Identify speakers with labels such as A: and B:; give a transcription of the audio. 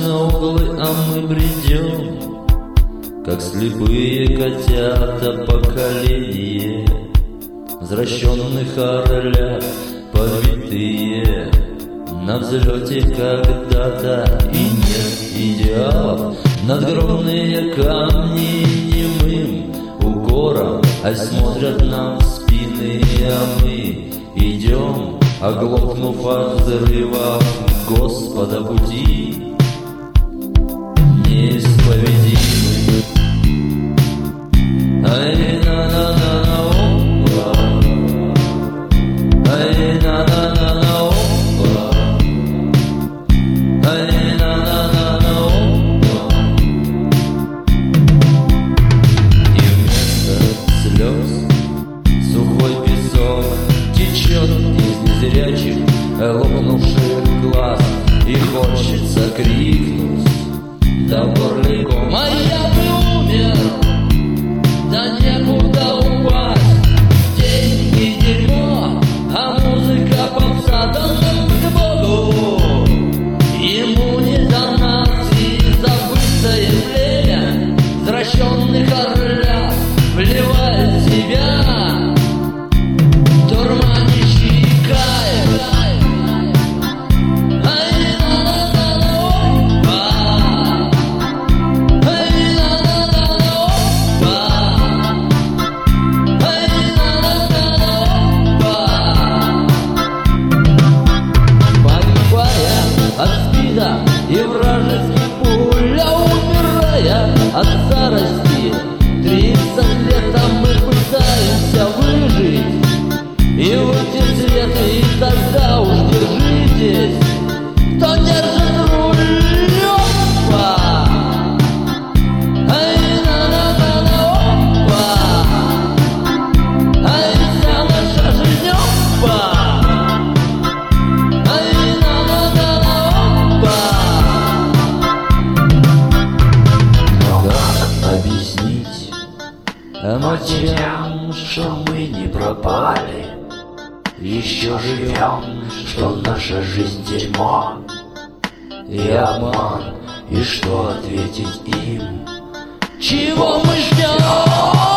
A: на углы, а мы бредем, как слепые котята поколение возвращенных орлят, побитые на взлете когда-то. И нет идеалов, надгробные камни немым укором, а смотрят нам в спины, а мы идем, оглохнув от взрывов Господа пути неисповедимы. Ай, на-на-на-на, опа. Ай, на-на-на-на, опа. Ай, на-на-на-на, опа. И вместо слез сухой песок течет из незрячих, лопнувших глаз, и хочется крикнуть да горликом: а я бы умер, да некуда упасть. Деньги дерьмо, а музыка попса. Да ну к Богу, ему не до нас и забытое время возвращенных орлят вливает в себя дурманящий кайф. И вражеских пуль, умирая от старости, 30 лет, а мы пытаемся выжить и выйти в свет. И тогда уж держитесь, кто держит руль. Опа! Ай, на-на-на-на, опа! Ай, вся наша жизнь, опа! Но тем, что мы не пропали, еще живем, что наша жизнь дерьмо и обман, и что ответить им, чего мы ждем?